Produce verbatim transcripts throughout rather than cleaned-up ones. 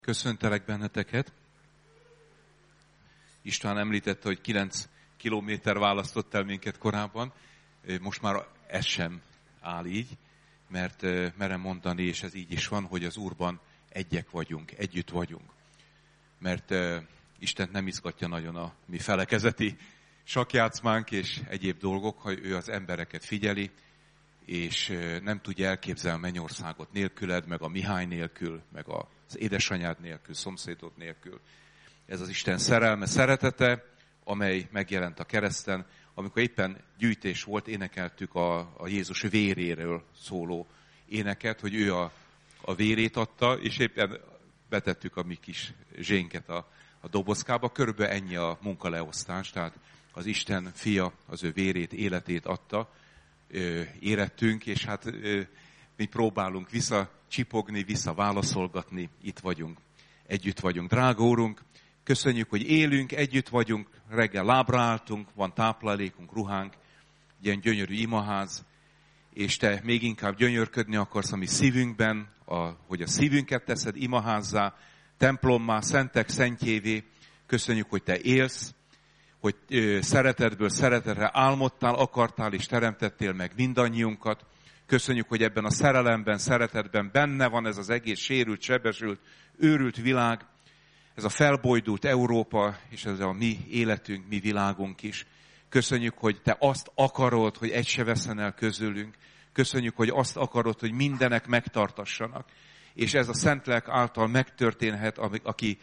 Köszöntelek benneteket. István említette, hogy kilenc kilométer választott el minket korábban. Most már ez sem áll így, mert merem mondani, és ez így is van, hogy az Úrban egyek vagyunk, együtt vagyunk. Mert Istent nem izgatja nagyon a mi felekezeti sakkjátszmánk és egyéb dolgok, ha ő az embereket figyeli, és nem tudja elképzelni a mennyországot nélküled, meg a Mihály nélkül, meg az édesanyád nélkül, szomszédod nélkül. Ez az Isten szerelme, szeretete, amely megjelent a kereszten. Amikor éppen gyűjtés volt, énekeltük a, a Jézus véréről szóló éneket, hogy ő a, a vérét adta, és éppen betettük a mi kis zsénket a, a dobozkába. Körülbelül ennyi a munkaleosztás, tehát az Isten fia az ő vérét, életét adta, érettünk, és hát mi próbálunk visszacsipogni, visszaválaszolgatni, itt vagyunk, együtt vagyunk. Drága Úrunk, köszönjük, hogy élünk, együtt vagyunk, reggel lábra álltunk, van táplálékunk, ruhánk, ilyen gyönyörű imaház, és Te még inkább gyönyörködni akarsz a mi szívünkben, a, hogy a szívünket teszed imaházzá, templommá, szentek szentjévé. Köszönjük, hogy Te élsz, hogy szeretetből szeretetre álmodtál, akartál és teremtettél meg mindannyiunkat. Köszönjük, hogy ebben a szerelemben, szeretetben benne van ez az egész sérült, sebesült, őrült világ, ez a felbojdult Európa, és ez a mi életünk, mi világunk is. Köszönjük, hogy Te azt akarod, hogy egy se vesszen el közülünk. Köszönjük, hogy azt akarod, hogy mindenek megtartassanak. És ez a Szentlélek által megtörténhet, aki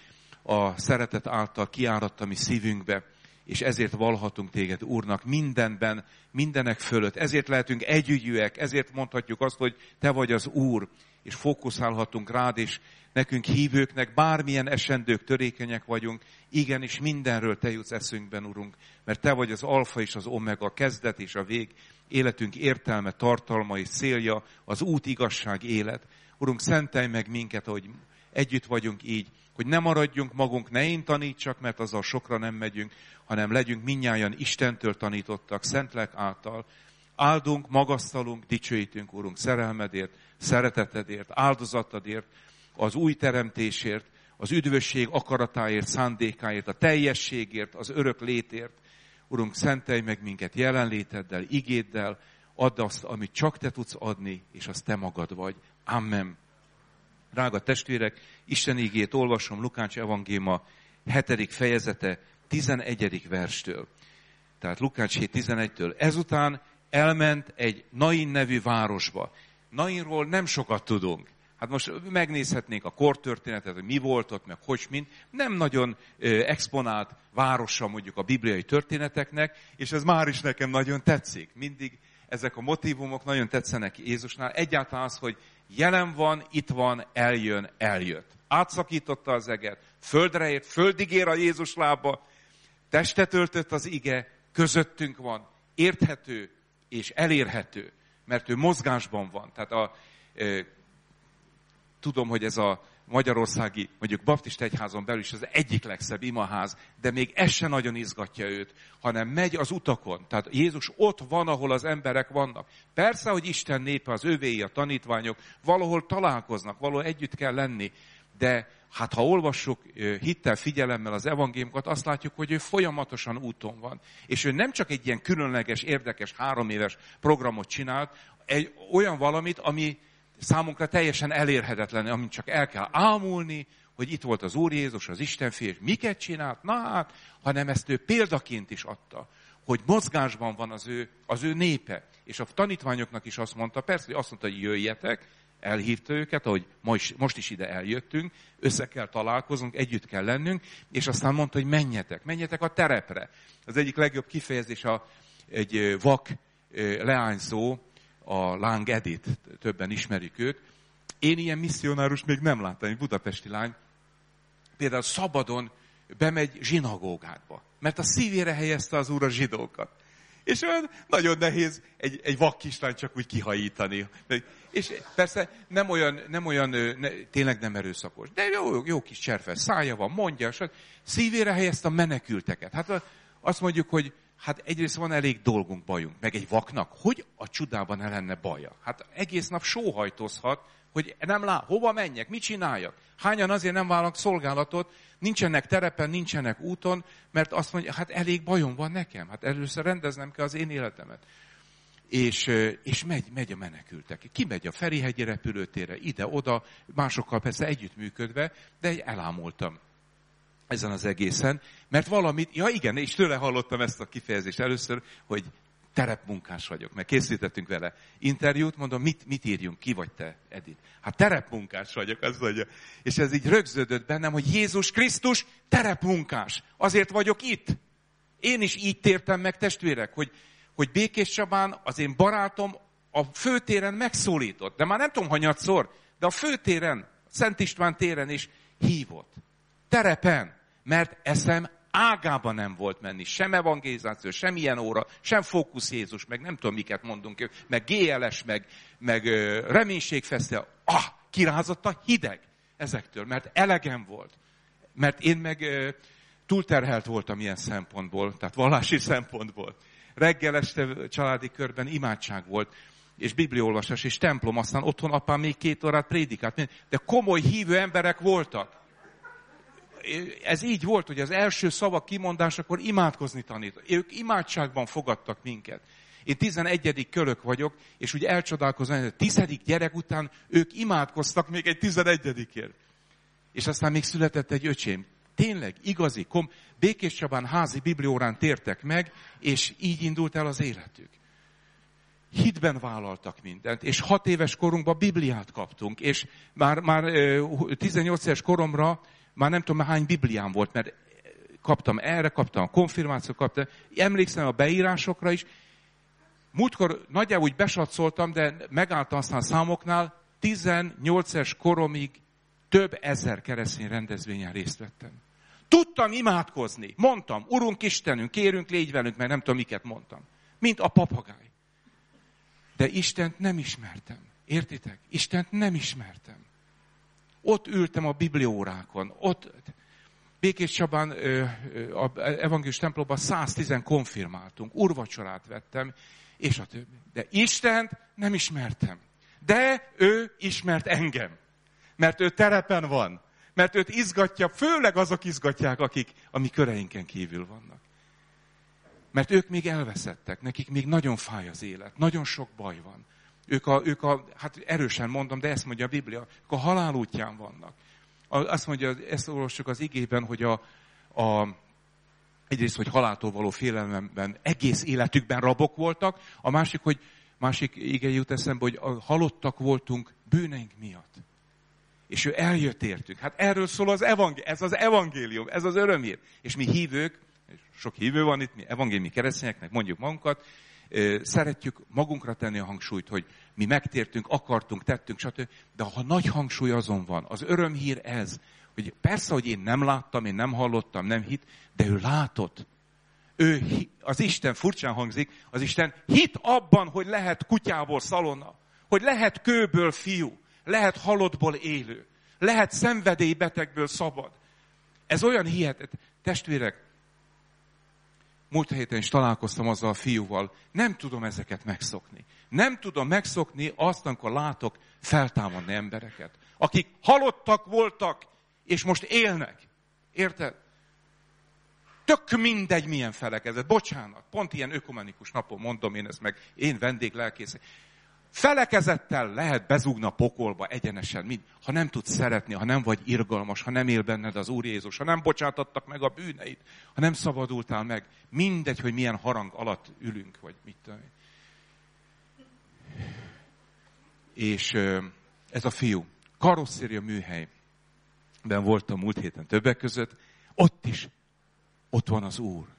a szeretet által kiáradt a mi szívünkbe. És ezért valhatunk Téged, Úrnak, mindenben, mindenek fölött. Ezért lehetünk együgyűek, ezért mondhatjuk azt, hogy Te vagy az Úr, és fókuszálhatunk rád, és nekünk hívőknek bármilyen esendők, törékenyek vagyunk, igenis mindenről Te jutsz eszünkben, Urunk, mert Te vagy az alfa és az omega, a kezdet és a vég, életünk értelme, tartalma és célja, az út, igazság, élet. Urunk, szentelj meg minket, ahogy együtt vagyunk így, hogy ne maradjunk magunk, ne én tanítsak, mert azzal sokra nem megyünk, hanem legyünk mindnyájan Istentől tanítottak, Szentlélek által. Áldunk, magasztalunk, dicsőítünk, Urunk, szerelmedért, szeretetedért, áldozatadért, az új teremtésért, az üdvösség akaratáért, szándékáért, a teljességért, az örök létért. Urunk, szentelj meg minket jelenléteddel, igéddel, add azt, amit csak Te tudsz adni, és az Te magad vagy. Amen. Drága testvérek, Isten igét olvasom Lukács evangéliuma hetedik fejezete tizenegyedik verstől. Tehát Lukács hét tizenegytől. Ezután elment egy Nain nevű városba. Nainról nem sokat tudunk. Hát most megnézhetnénk a kortörténetet, hogy mi volt ott, meg hogy mind. Nem nagyon exponált városa mondjuk a bibliai történeteknek, és ez már is nekem nagyon tetszik. Mindig ezek a motívumok nagyon tetszenek Jézusnál. Egyáltalán az, hogy jelen van, itt van, eljön, eljött. Átszakította az eget, földre ért, földig ér a Jézus lába, testet öltött az ige, közöttünk van, érthető és elérhető, mert ő mozgásban van. Tehát a, e, tudom, hogy ez a magyarországi, mondjuk baptista egyházon belül is az egyik legszebb imaház, de még ez se nagyon izgatja őt, hanem megy az utakon. Tehát Jézus ott van, ahol az emberek vannak. Persze, hogy Isten népe, az övéi, a tanítványok valahol találkoznak, valahol együtt kell lenni, de hát ha olvassuk hittel, figyelemmel az evangéliumokat, azt látjuk, hogy ő folyamatosan úton van. És ő nem csak egy ilyen különleges, érdekes, három éves programot csinált, egy olyan valamit, ami számunkra teljesen elérhetetlen, amit csak el kell ámulni, hogy itt volt az Úr Jézus, az Isten fia, és miket csinált? Na hát, hanem ezt ő példaként is adta, hogy mozgásban van az ő, az ő népe. És a tanítványoknak is azt mondta, persze, hogy azt mondta, hogy jöjjetek, elhívta őket, ahogy most is ide eljöttünk, össze kell találkoznunk, együtt kell lennünk, és aztán mondta, hogy menjetek, menjetek a terepre. Az egyik legjobb kifejezés a, egy vak leányzó, a Láng Edith, többen ismerik őt. Én ilyen misszionárus még nem láttam, egy budapesti lány. Például szabadon bemegy zsinagógákba, mert a szívére helyezte az Úr a zsidókat. És olyan nagyon nehéz egy, egy vak kislány csak úgy kihajítani. És persze nem olyan, nem olyan ne, tényleg nem erőszakos, de jó, jó kis cserfes szája van, mondja, és szívére helyezte a menekülteket. Hát azt mondjuk, hogy hát egyrészt van elég dolgunk, bajunk, meg egy vaknak, hogy a csodában ne lenne baja? Hát egész nap sóhajtozhat, Hogy nem lát, hova menjek, mit csináljak? Hányan azért nem vállalnak szolgálatot, nincsenek terepen, nincsenek úton, mert azt mondja, hát elég bajom van nekem, hát először rendeznem kell az én életemet. És, és megy, megy a menekültek. Ki megy a Ferihegyi repülőtérre, ide-oda, másokkal persze együttműködve, de elámultam ezen az egészen, mert valamit, ja igen, és tőle hallottam ezt a kifejezést először, hogy terepmunkás vagyok, mert készítettünk vele interjút, mondom, mit, mit írjunk, ki vagy te, Edith? Hát terepmunkás vagyok, azt mondja. És ez így rögződött bennem, hogy Jézus Krisztus terepmunkás. Azért vagyok itt. Én is így tértem meg, testvérek, hogy, hogy Békés Csabán az én barátom a főtéren megszólított, de már nem tudom, hanyatszor, de a főtéren, Szent István téren is hívott. Terepen, mert eszem ágában nem volt menni, sem evangelizáció, sem ilyen óra, sem Fókusz Jézus, meg nem tudom, miket mondunk, meg gé el es, meg, meg reménységfesztivál. Ah, kirázott a hideg ezektől, mert elegem volt. Mert én meg túlterhelt voltam ilyen szempontból, tehát vallási szempontból. Reggel este családi körben imádság volt, és bibliaolvasás, és templom, aztán otthon apám még két órát prédikált. De komoly hívő emberek voltak. Ez így volt, hogy az első szavak kimondásakor imádkozni tanított. Ők imádságban fogadtak minket. Én tizenegyedik kölök vagyok, és úgy elcsodálkozom, hogy a tizedik gyerek után ők imádkoztak még egy tizenegyedikért. És aztán még született egy öcsém. Tényleg, igazi, kom, Békés Csabán házi bibliórán tértek meg, és így indult el az életük. Hitben vállaltak mindent, és hat éves korunkban Bibliát kaptunk, és már, már tizennyolc éves koromra már nem tudom, hány Bibliám volt, mert kaptam erre, kaptam a konfirmációt, kaptam, emlékszem a beírásokra is. Múltkor nagyjából úgy besatszoltam, de megálltam aztán számoknál, tizennyolc éves koromig több ezer keresztény rendezvényen részt vettem. Tudtam imádkozni, mondtam, Urunk Istenünk, kérünk, légy velünk, mert nem tudom, miket mondtam. Mint a papagáj. De Istent nem ismertem. Értitek? Istent nem ismertem. Ott ültem a bibliórákon, ott Békés Csabán az evangélius templomban száztíz konfirmáltunk, úrvacsorát vettem, és a többi. De Istent nem ismertem. De ő ismert engem. Mert ő terepen van. Mert őt izgatja, főleg azok izgatják, akik a mi köreinken kívül vannak. Mert ők még elveszettek, nekik még nagyon fáj az élet, nagyon sok baj van. Ők a, ők a, hát erősen mondom, de ezt mondja a Biblia, ők a halál útján vannak. Azt mondja, ezt olvassuk az igében, hogy a, a, egyrészt, hogy haláltól való félelemben egész életükben rabok voltak, a másik, hogy másik ige jut eszembe, hogy a halottak voltunk bűneink miatt. És ő eljött értünk. Hát erről szól az evangélium, ez az evangélium, ez az örömhír. És mi hívők, sok hívő van itt, mi evangéliumi keresztényeknek mondjuk magunkat, szeretjük magunkra tenni a hangsúlyt, hogy mi megtértünk, akartunk, tettünk, stb. De ha nagy hangsúly azon van, az örömhír ez, hogy persze, hogy én nem láttam, én nem hallottam, nem hit, de ő látott. Ő, az Isten furcsán hangzik, az Isten hit abban, hogy lehet kutyából szalonna, hogy lehet kőből fiú, lehet halottból élő, lehet szenvedélybetegből szabad. Ez olyan hihetet, testvérek, múlt héten is találkoztam azzal a fiúval, nem tudom ezeket megszokni. Nem tudom megszokni azt, amikor látok feltámadni embereket, akik halottak voltak, és most élnek. Érted? Tök mindegy, milyen felekezet. Bocsánat, pont ilyen ökumenikus napon mondom én ezt meg, én vendéglelkészek. Felekezettel lehet bezúgni a pokolba egyenesen, mind, ha nem tudsz szeretni, ha nem vagy irgalmas, ha nem él benned az Úr Jézus, ha nem bocsátottak meg a bűneid, ha nem szabadultál meg, mindegy, hogy milyen harang alatt ülünk, vagy mit tudom. És ez a fiú, karosszéria műhelyben voltam múlt héten többek között, ott is, ott van az Úr.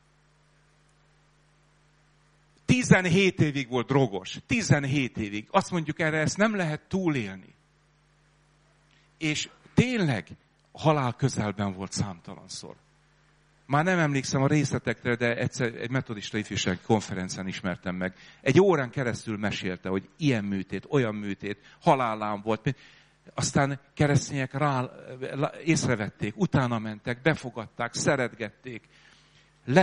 tizenhét évig volt drogos. tizenhét évig. Azt mondjuk erre, ezt nem lehet túlélni. És tényleg halál közelben volt számtalanszor. Már nem emlékszem a részletekre, de egyszer egy metodista ifjúsági konferencen ismertem meg. Egy órán keresztül mesélte, hogy ilyen műtét, olyan műtét, halálám volt. Aztán keresztények rá, észrevették, utána mentek, befogadták, szeretgették.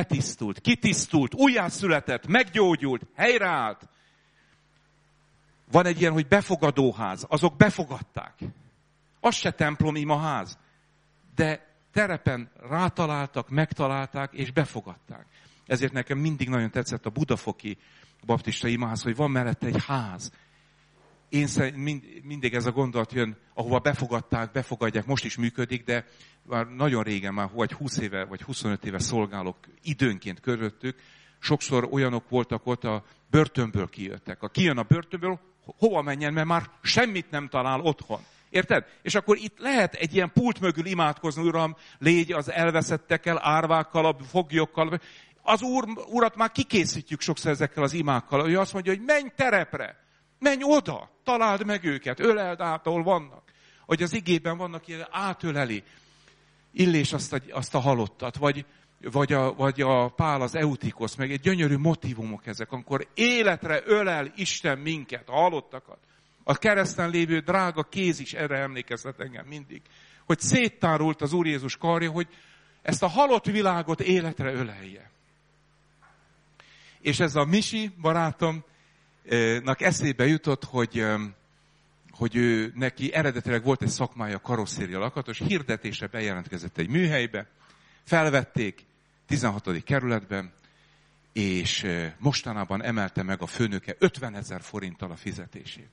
Letisztult, kitisztult, újjászületett, meggyógyult, helyreállt. Van egy ilyen, hogy befogadóház. Azok befogadták. Az se templom, imaház. De terepen rátaláltak, megtalálták, és befogadták. Ezért nekem mindig nagyon tetszett a budafoki baptista imaház, hogy van mellette egy ház. Én mind, mindig ez a gondolat jön, ahova befogadták, befogadják, most is működik, de már nagyon régen, már vagy húsz éve, vagy huszonöt éve szolgálok időnként körülöttük. Sokszor olyanok voltak ott, a börtönből kijöttek. A kijön a börtönből, hova menjen, mert már semmit nem talál otthon. Érted? És akkor itt lehet egy ilyen pult mögül imádkozni, Uram, légy az elveszettekkel, árvákkal, a foglyokkal. Az úr, urat már kikészítjük sokszor ezekkel az imákkal. Ő azt mondja, hogy menj terepre, menj oda, találd meg őket, öleld át, ahol vannak. Hogy az igében vannak ilyen átöleli, Illés azt a, azt a halottat, vagy, vagy, a, vagy a Pál az Eutikosz, meg egy gyönyörű motívumok ezek, amikor életre ölel Isten minket, a halottakat. A kereszten lévő drága kéz is erre emlékeztet engem mindig, hogy széttárult az Úr Jézus karja, hogy ezt a halott világot életre ölelje. És ez a Misi barátomnak eszébe jutott, hogy, hogy ő, neki eredetileg volt egy szakmája, karosszéria lakatos, hirdetésre bejelentkezett egy műhelybe, felvették tizenhatodik kerületben, és mostanában emelte meg a főnöke ötvenezer forinttal a fizetését.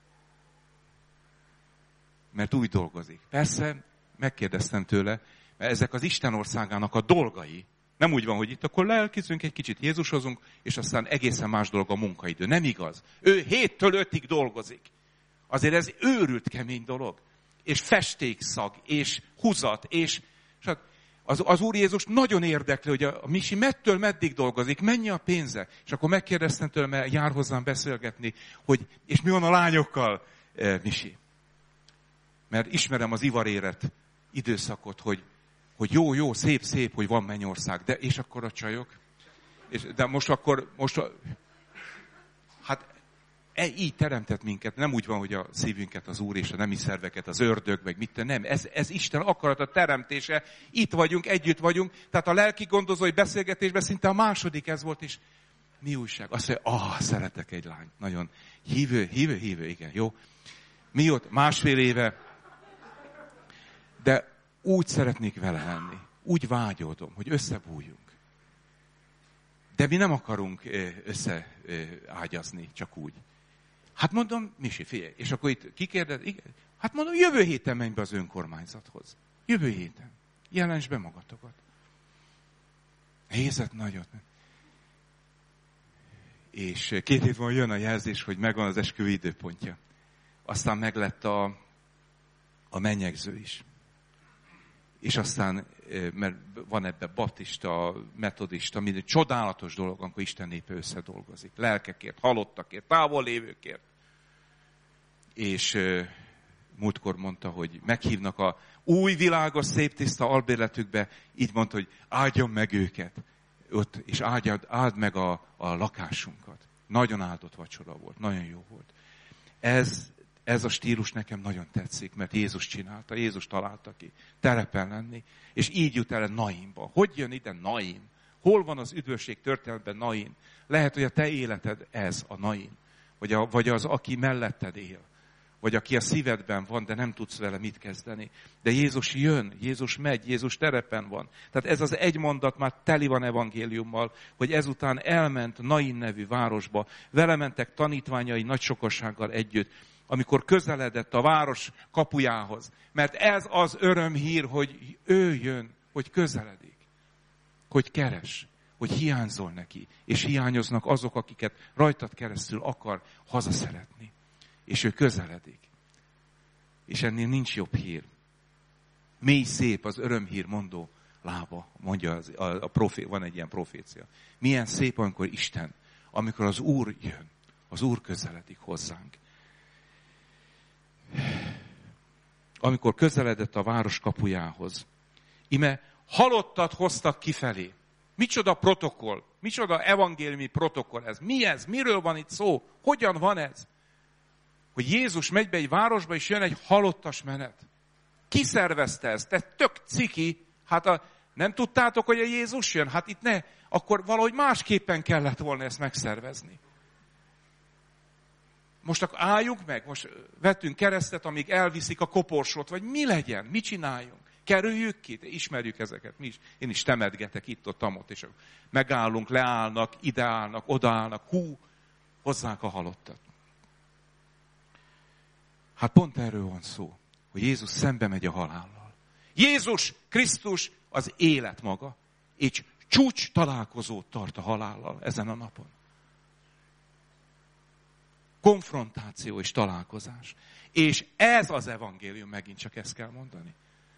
Mert úgy dolgozik. Persze, megkérdeztem tőle, mert ezek az Isten országának a dolgai. Nem úgy van, hogy itt akkor lelkizünk, egy kicsit Jézusozunk, és aztán egészen más dolog a munkaidő. Nem igaz. Ő héttől ötig dolgozik. Azért ez őrült kemény dolog. És festékszag, és húzat, és az, az Úr Jézus nagyon érdekli, hogy a, a Misi mettől meddig dolgozik, mennyi a pénze. És akkor megkérdeztem tőle, mert jár hozzám beszélgetni, hogy és mi van a lányokkal, e, Misi. Mert ismerem az ivarérett időszakot, hogy, hogy jó, jó, szép, szép, hogy van mennyország. De és akkor a csajok? És, de most akkor, most a, hát e, így teremtett minket. Nem úgy van, hogy a szívünket az Úr és a nemi szerveket az ördög, meg mit, nem. Ez, ez Isten akarata teremtése. Itt vagyunk, együtt vagyunk. Tehát a lelki gondozói beszélgetésben szinte a második ez volt, és mi újság? Azt mondja, ah, szeretek egy lányt. Nagyon hívő, hívő, hívő, igen, jó. Mi ott másfél éve, de úgy szeretnék vele lenni. Úgy vágyódom, hogy összebújjunk. De mi nem akarunk összeágyazni, csak úgy. Hát mondom, Misi, figyelj. És akkor itt kikérdez, igen. Hát mondom, jövő héten menj be az önkormányzathoz. Jövő héten. Jelents be magatokat. Hézett nagyot. És két hét van jön a jelzés, hogy megvan az esküvő időpontja. Aztán meglett a, a mennyegző is. És aztán, mert van ebben baptista, metodista, minden csodálatos dolog, amikor Isten népe összedolgozik. Lelkekért, halottakért, távol lévőkért. És uh, múltkor mondta, hogy meghívnak a új, világos, szép, tiszta albérletükbe, így mondta, hogy áldjon meg őket, ott, és áldjad, áld meg a, a lakásunkat. Nagyon áldott vacsora volt, nagyon jó volt. Ez Ez a stílus nekem nagyon tetszik, mert Jézus csinálta, Jézus találta ki. Terepen lenni, és így jut el Nainba. Hogy jön ide Nain? Hol van az üdvösség történetben Nain? Lehet, hogy a te életed ez a Nain. Vagy, a, vagy az, aki melletted él. Vagy aki a szívedben van, de nem tudsz vele mit kezdeni. De Jézus jön, Jézus megy, Jézus terepen van. Tehát ez az egy mondat már teli van evangéliummal, hogy ezután elment Nain nevű városba. Vele mentek tanítványai nagy sokossággal együtt, amikor közeledett a város kapujához. Mert ez az örömhír, hogy ő jön, hogy közeledik, hogy keres, hogy hiányzol neki, és hiányoznak azok, akiket rajtad keresztül akar hazaszeretni. És ő közeledik. És ennél nincs jobb hír. Mély szép az örömhír mondó lába, mondja az, a, a profé, van egy ilyen profécia. Milyen szép, amikor Isten, amikor az Úr jön, az Úr közeledik hozzánk. Amikor közeledett a város kapujához, ime halottat hoztak kifelé. Micsoda protokoll, micsoda evangéliumi protokoll ez? Mi ez? Miről van itt szó? Hogyan van ez? Hogy Jézus megy be egy városba, és jön egy halottas menet. Ki szervezte ezt? Te tök ciki. Hát a, nem tudtátok, hogy a Jézus jön? Hát itt ne. Akkor valahogy másképpen kellett volna ezt megszervezni. most akkor álljunk meg, most vettünk keresztet, amíg elviszik a koporsót, vagy mi legyen, mit csináljunk? Kerüljük ki, ismerjük ezeket, mi is. Én is temetgetek itt-ott, amott, és megállunk, leállnak, ideállnak, odaállnak, hú, hozzák a halottat. Hát pont erről van szó, hogy Jézus szembe megy a halállal. Jézus Krisztus az élet maga, és csúcs találkozót tart a halállal ezen a napon. Konfrontáció és találkozás. És ez az evangélium, megint csak ezt kell mondani.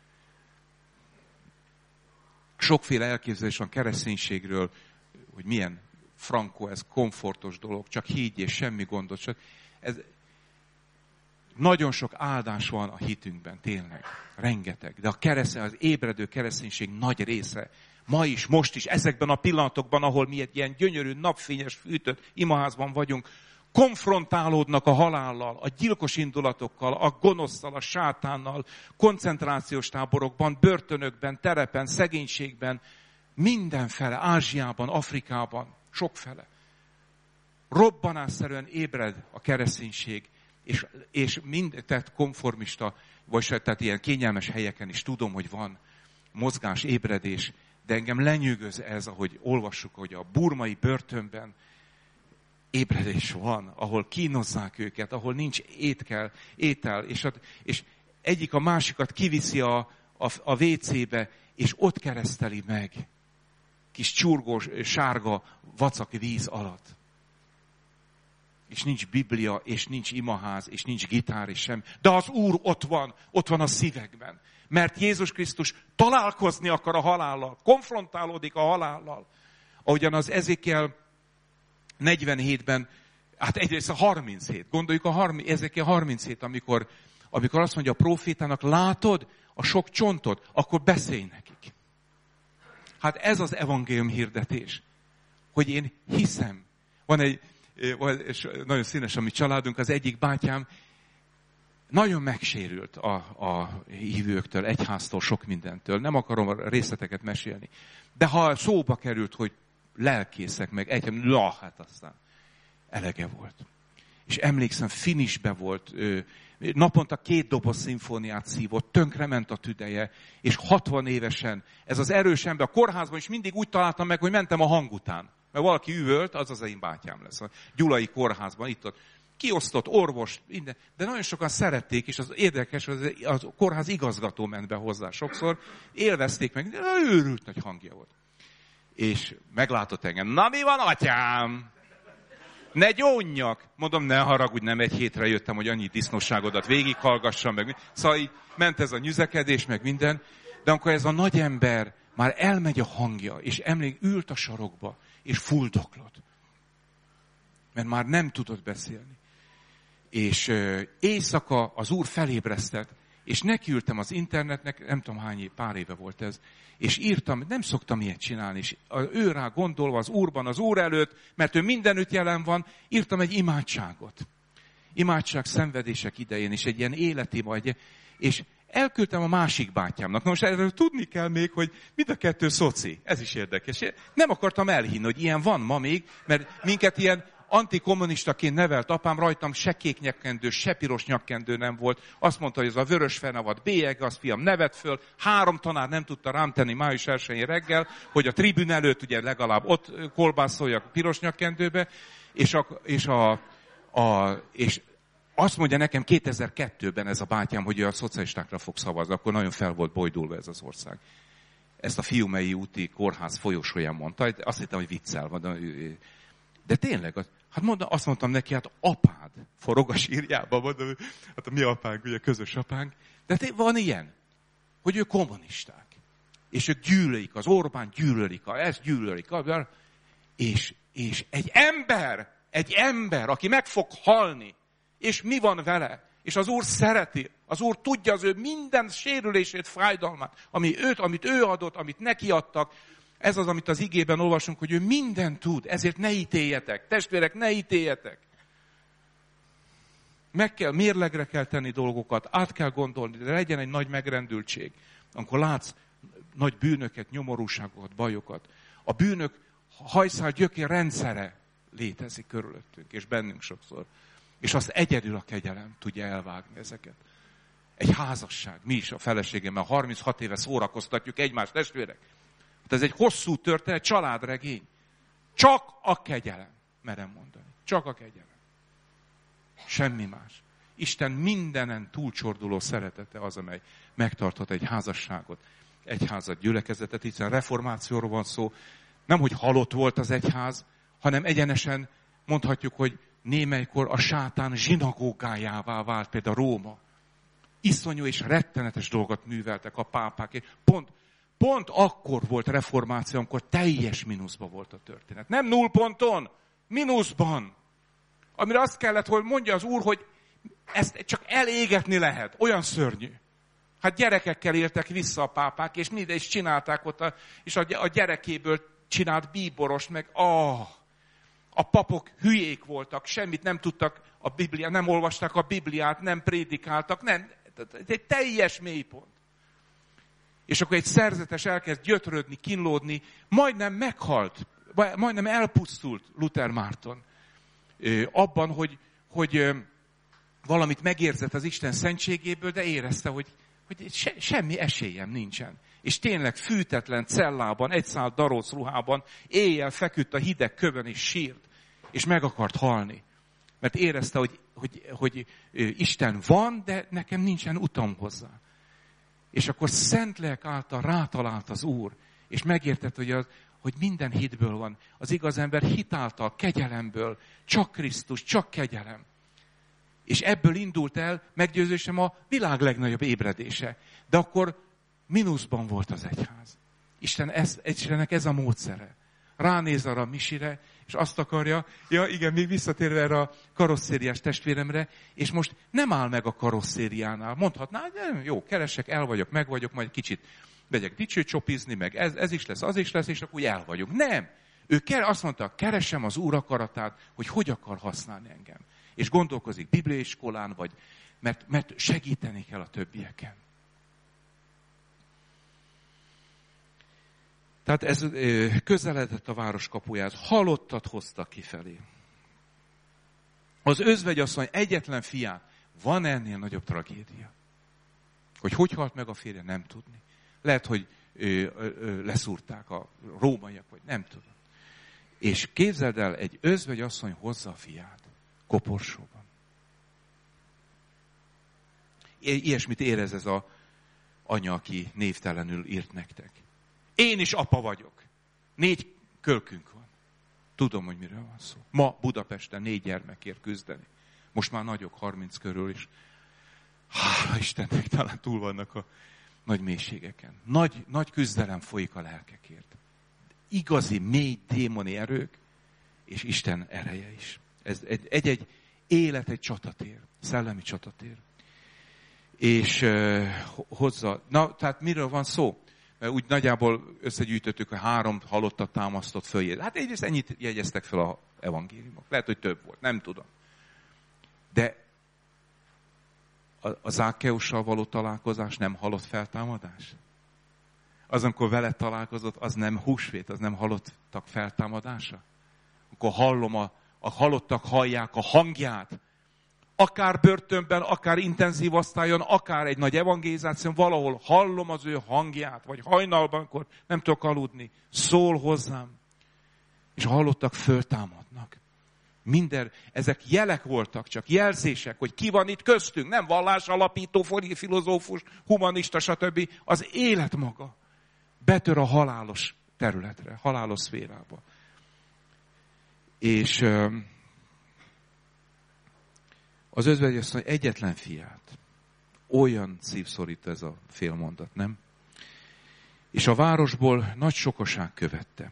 Sokféle elképzelés van kereszténységről, hogy milyen frankó, ez komfortos dolog, csak higgy és semmi gondot. Csak ez, nagyon sok áldás van a hitünkben, tényleg, rengeteg. De a keresztény, az ébredő kereszténység nagy része, ma is, most is, ezekben a pillanatokban, ahol mi egy ilyen gyönyörű, napfényes, fűtött imaházban vagyunk, konfrontálódnak a halállal, a gyilkos indulatokkal, a gonoszszal, a sátánnal, koncentrációs táborokban, börtönökben, terepen, szegénységben, mindenfele, Ázsiában, Afrikában, sokfele. Robbanásszerűen ébred a kereszténység, és, és mind, tehát konformista, vagy tehát ilyen kényelmes helyeken is tudom, hogy van mozgás, ébredés, de engem lenyűgöz ez, ahogy olvassuk, hogy a burmai börtönben ébredés van, ahol kínozzák őket, ahol nincs étkel, étel, és, a, és egyik a másikat kiviszi a, a, a vécébe, és ott kereszteli meg, kis csurgós, sárga, vacak víz alatt. És nincs Biblia, és nincs imaház, és nincs gitár, és sem. De az Úr ott van, ott van a szívekben. Mert Jézus Krisztus találkozni akar a halállal, konfrontálódik a halállal. Ahogyan az Ezékiel negyvenhétben, hát egyrészt a harminchét, gondoljuk a harminc, Ezékiel harminchét, amikor, amikor azt mondja a prófétának, látod a sok csontot, akkor beszélj nekik. Hát ez az evangélium hirdetés, hogy én hiszem. Van egy, és nagyon színes a mi családunk, az egyik bátyám nagyon megsérült a, a hívőktől, egyháztól, sok mindentől. Nem akarom a részleteket mesélni. De ha szóba került, hogy lelkészek meg, egy, na, hát aztán elege volt. És emlékszem, finisbe volt, naponta két doboz szimfóniát szívott, tönkrement a tüdeje, és hatvan évesen, ez az erős ember, a kórházban is mindig úgy találtam meg, hogy mentem a hang után. Mert valaki üvölt, az az én bátyám lesz. A Gyulai kórházban, itt-ott. Kiosztott orvos, minden. De nagyon sokan szerették, és az érdekes, az, az kórház igazgató ment be hozzá sokszor. Élvezték meg, de őrült nagy hangja volt. És meglátott engem. Na mi van, atyám? Ne gyónjak! Mondom, ne haragudj, nem egy hétre jöttem, hogy annyi disznóságodat végighallgassam meg. Szóval így ment ez a nyüzekedés, meg minden. De amikor ez a nagy ember már elmegy a hangja, és emlék, ült a sarokba, és fuldoklott. Mert már nem tudott beszélni. És ö, éjszaka az Úr felébresztett, és nekiültem az internetnek, nem tudom hány, pár éve volt ez, és írtam, nem szoktam ilyet csinálni, és ő rá gondolva az Úrban, az Úr előtt, mert ő mindenütt jelen van, írtam egy imádságot. Imádság szenvedések idején, és egy ilyen életéba, egy, és elküldtem a másik bátyámnak. Na most erről tudni kell még, hogy mind a kettő szoci. Ez is érdekes. Nem akartam elhinni, hogy ilyen van ma még, mert minket ilyen antikommunistaként nevelt apám, rajtam se kék nyakkendő, se piros nyakkendő nem volt. Azt mondta, hogy ez a vörös fenevad bélyeg, az fiam nevet föl. Három tanár nem tudta rám tenni május elsején reggel, hogy a tribün előtt ugye legalább ott kolbászoljak a piros nyakkendőbe, és, a, és, a, a, és azt mondja nekem kétezer-kettőben ez a bátyám, hogy ő a szocialistákra fog szavazni, akkor nagyon fel volt bojdulva ez az ország. Ezt a Fiumei úti kórház folyosóján mondta, azt hittem, hogy viccel. De tényleg, hát mondom, azt mondtam neki, hát apád forog a sírjába, mondom, hát a mi apánk, ugye közös apánk. De van ilyen, hogy ők kommunisták. És ők gyűlölik, az Orbán gyűlölik, ezt gyűlölik. És, és egy ember, egy ember, aki meg fog halni, és mi van vele? És az Úr szereti, az Úr tudja az ő minden sérülését, fájdalmát, ami őt, amit ő adott, amit neki adtak. Ez az, amit az igében olvasunk, hogy ő mindent tud, ezért ne ítéljetek. Testvérek, ne ítéljetek. Meg kell, mérlegre kell tenni dolgokat, át kell gondolni, de legyen egy nagy megrendültség. Amikor látsz nagy bűnöket, nyomorúságokat, bajokat. A bűnök hajszál gyökér rendszere létezik körülöttünk, és bennünk sokszor. És azt egyedül a kegyelem tudja elvágni ezeket. Egy házasság. Mi is a feleségemmel harminchat éve szórakoztatjuk egymást, testvérek. Hát ez egy hosszú történet, családregény. Csak a kegyelem, merem mondani. Csak a kegyelem. Semmi más. Isten mindenen túlcsorduló szeretete az, amely megtarthat egy házasságot, egyházat, gyülekezetet, hiszen reformációról van szó. Nem, hogy halott volt az egyház, hanem egyenesen mondhatjuk, hogy némelykor a sátán zsinagógájává vált például Róma. Iszonyú és rettenetes dolgot műveltek a pápák. Pont, pont akkor volt reformáció, amikor teljes mínuszban volt a történet. Nem null ponton, mínuszban. Amire azt kellett, hogy mondja az Úr, hogy ezt csak elégetni lehet. Olyan szörnyű. Hát gyerekekkel értek vissza a pápák, és mindegy is csinálták ott, a, és a, a gyerekéből csinált bíborost, meg ah, a papok hülyék voltak, semmit nem tudtak a Bibliát, nem olvasták a Bibliát, nem prédikáltak, nem. Ez egy teljes mélypont. És akkor egy szerzetes elkezd gyötrődni, kínlódni, majdnem meghalt, majdnem elpusztult Luther Márton. Abban, hogy, hogy valamit megérzett az Isten szentségéből, de érezte, hogy, hogy se, semmi esélyem nincsen. És tényleg fűtetlen cellában, egy szál daróc ruhában éjjel feküdt a hideg kövön és sírt, és meg akart halni. Mert érezte, hogy, hogy, hogy Isten van, de nekem nincsen utam hozzá. És akkor Szentlélek által rátalált az Úr, és megértett, hogy, az, hogy minden hitből van. Az igaz ember hit által, kegyelemből, csak Krisztus, csak kegyelem. És ebből indult el meggyőződésem a világ legnagyobb ébredése. De akkor mínuszban volt az egyház. Isten ez, Istennek ez a módszere. Ránéz arra a misire, és azt akarja, ja igen, még visszatérve erre a karosszériás testvéremre, és most nem áll meg a karosszériánál. Mondhatná, hogy jó, keresek, el vagyok, meg vagyok, majd kicsit megyek dicsőcsopizni, meg ez, ez is lesz, az is lesz, és akkor úgy el vagyunk. Nem! Ő azt mondta, keresem az Úr akaratát, hogy hogy akar használni engem. És gondolkozik bibliaiskolán, vagy mert, mert segíteni kell a többieken. Tehát ez közeledett a város kapujához, halottat hoztak kifelé. Az özvegyasszony egyetlen fiát, van ennél nagyobb tragédia? Hogy hogy halt meg a férje, nem tudni. Lehet, hogy ö, ö, leszúrták a rómaiak, vagy nem tudom. És képzeld el, egy özvegyasszony hozza a fiát koporsóban. Ilyesmit érez ez az anya, aki névtelenül írt nektek. Én is apa vagyok. Négy kölkünk van. Tudom, hogy miről van szó. Ma Budapesten négy gyermekért küzdeni. Most már nagyok, harminc körül is. Hála Istennek, talán túl vannak a nagy mélységeken. Nagy, nagy küzdelem folyik a lelkekért. Igazi, mély démoni erők, és Isten ereje is. Ez egy-egy élet, egy csatatér. Szellemi csatatér. És uh, hozza. Na, tehát miről van szó? Úgy nagyjából összegyűjtöttük, hogy három halottat támasztott föl. Hát egyrészt ennyit jegyeztek fel az evangéliumok. Lehet, hogy több volt, nem tudom. De a, a Zákkeussal való találkozás nem halott feltámadás? Az, amikor vele találkozott, az nem húsvét, az nem halottak feltámadása? Akkor hallom, a, a halottak hallják a hangját, akár börtönben, akár intenzív osztályon, akár egy nagy evangelizáción, valahol hallom az ő hangját, vagy hajnalban, akkor nem tudok aludni, szól hozzám. És a halottak föltámadnak. Minden, ezek jelek voltak, csak jelzések, hogy ki van itt köztünk, nem vallásalapító, filozófus, humanista, stb. Az élet maga betör a halálos területre, halálos szférába. És az özvegyasszony egyetlen fiát. Olyan szívszorító ez a félmondat, nem? És a városból nagy sokaság követte.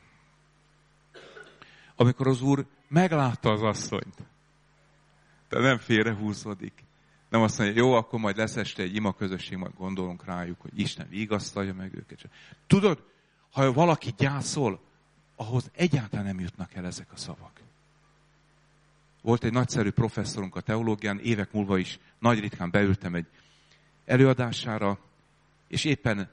Amikor az Úr meglátta az asszonyt, de nem félrehúzódik. Nem azt mondja, jó, akkor majd lesz este egy ima közösség, majd gondolunk rájuk, hogy Isten vigasztalja meg őket. Tudod, ha valaki gyászol, ahhoz egyáltalán nem jutnak el ezek a szavak. Volt egy nagyszerű professzorunk a teológián, évek múlva is nagy ritkán beültem egy előadására, és éppen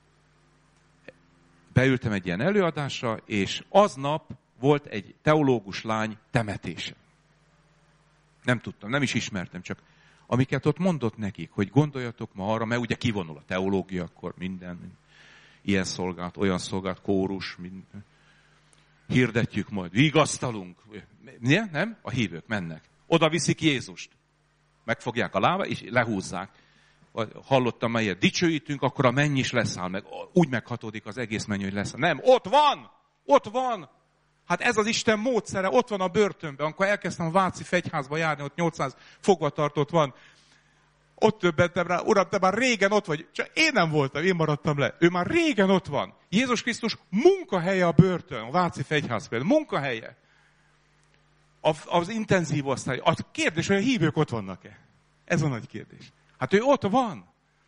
beültem egy ilyen előadásra, és aznap volt egy teológus lány temetése. Nem tudtam, nem is ismertem, csak amiket ott mondott nekik, hogy gondoljatok ma arra, mert ugye kivonul a teológia, akkor minden, ilyen szolgált, olyan szolgált, kórus, minden. Hirdetjük majd, vigasztalunk. Nem? Nem? A hívők mennek. Oda viszik Jézust. Megfogják a lába, és lehúzzák. Hallottam, melyet dicsőítünk, akkor a menny is leszáll meg. Úgy meghatódik az egész menny, hogy leszáll. Nem, ott van! Ott van! Hát ez az Isten módszere, ott van a börtönben. Amikor elkezdtem a Váci fegyházba járni, ott nyolcszáz fogvatartott van. Ott többentem rá, Uram, te már régen ott vagy. Csak én nem voltam, én maradtam le. Ő már régen ott van. Jézus Krisztus munkahelye a börtön, a Váci fegyház például. Munkahelye. Az intenzív osztály. A kérdés, hogy a hívők ott vannak-e? Ez a nagy kérdés. Hát ő ott van.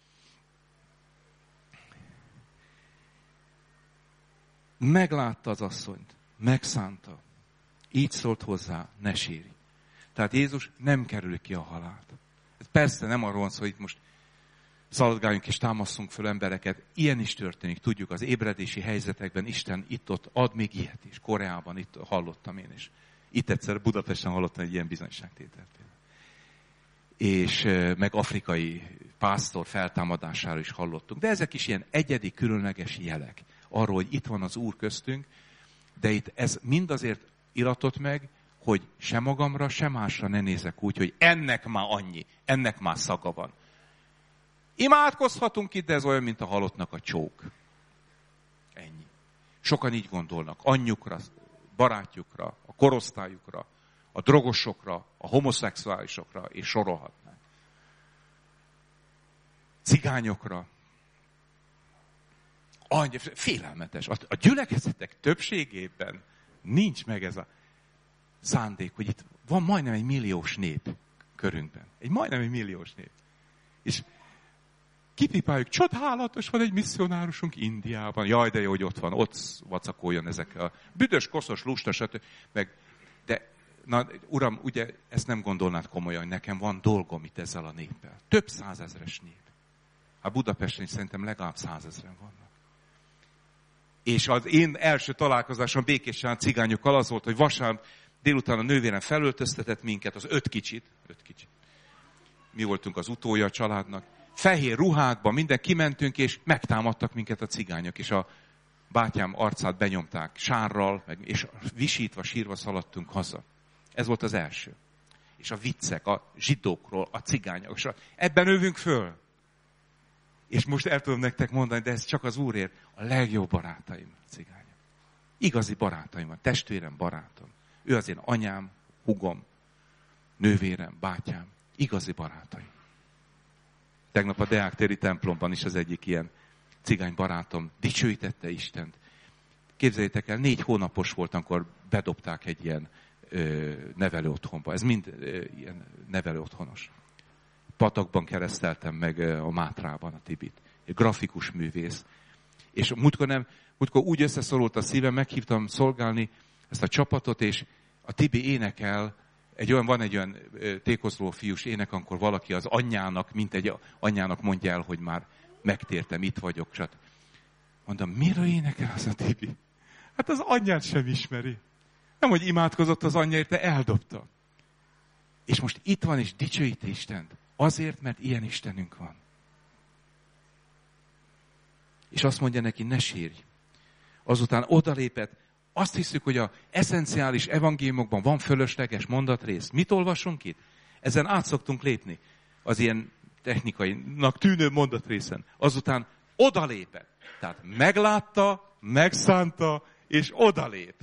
Meglátta az asszonyt. Megszánta. Így szólt hozzá, ne sírj. Tehát Jézus nem kerül ki a halált. Persze nem arról van szó, hogy itt most szaladgáljunk és támaszunk föl embereket. Ilyen is történik, tudjuk, az ébredési helyzetekben Isten itt-ott ad még ilyet is. Koreában itt hallottam én is. Itt egyszer Budapesten hallottam egy ilyen bizonyságtételt. És meg afrikai pásztor feltámadásáról is hallottunk. De ezek is ilyen egyedi, különleges jelek. Arról, hogy itt van az Úr köztünk, de itt ez mind azért iratott meg, hogy se magamra, se másra ne nézek úgy, hogy ennek már annyi, ennek már szaga van. Imádkozhatunk itt, de ez olyan, mint a halottnak a csók. Ennyi. Sokan így gondolnak. Anyjukra, barátjukra, a korosztályukra, a drogosokra, a homoszexuálisokra, és sorolhatnánk. Cigányokra. Annyi, félelmetes. A gyülekezetek többségében nincs meg ez a szándék, hogy itt van majdnem egy milliós nép körünkben. Egy majdnem egy milliós nép. És kipipáljuk, csodálatos, van egy misszionárusunk Indiában. Jaj, de jó, hogy ott van, ott vacakoljon ezek a büdös, koszos, lusta, stb. Meg, de, na, uram, ugye ezt nem gondolnád komolyan, hogy nekem van dolgom itt ezzel a néppel. Több százezres nép. Hát Budapesten is szerintem legalább százezren vannak. És az én első találkozásom békésen a cigányokkal az volt, hogy vasárnap délután a nővérem felöltöztetett minket, az öt kicsit, öt kicsit. Mi voltunk az utója a családnak. Fehér ruhákban, minden kimentünk, és megtámadtak minket a cigányok, és a bátyám arcát benyomták sárral, meg, és visítva, sírva szaladtunk haza. Ez volt az első. És a viccek, a zsidókról, a cigányokról. Ebben növünk föl. És most el tudom nektek mondani, de ez csak az Úrért, a legjobb barátaim a cigányok. Igazi barátaim van, testvérem, barátom. Ő az én anyám, hugom, nővérem, bátyám. Igazi barátaim. Tegnap a Deák téri templomban is az egyik ilyen cigány barátom dicsőítette Istent. Képzeljétek el, négy hónapos volt, amikor bedobták egy ilyen ö, nevelő otthonba. Ez mind ö, ilyen nevelő otthonos. Patakban kereszteltem meg a Mátrában a Tibit. Egy grafikus művész. És múltkor, nem, múltkor úgy összeszorult a szívem, meghívtam szolgálni ezt a csapatot, és a Tibi énekel, egy olyan, van egy olyan tékozló fiús ének, amikor valaki az anyjának, mint egy anyjának mondja el, hogy már megtértem, itt vagyok. Csak mondom, miről énekel az a Tibi? Hát az anyját sem ismeri. Nem, hogy imádkozott az anyjáért, de eldobta. És most itt van, és dicsőíti Istent. Azért, mert ilyen Istenünk van. És azt mondja neki, ne sírj. Azután odalépett. Azt hiszük, hogy a eszenciális evangéliumokban van fölösleges mondatrész. Mit olvasunk itt? Ezen át szoktunk lépni. Az ilyen technikainak tűnő mondatrészen. Azután odalépett. Tehát meglátta, megszánta, és odalép.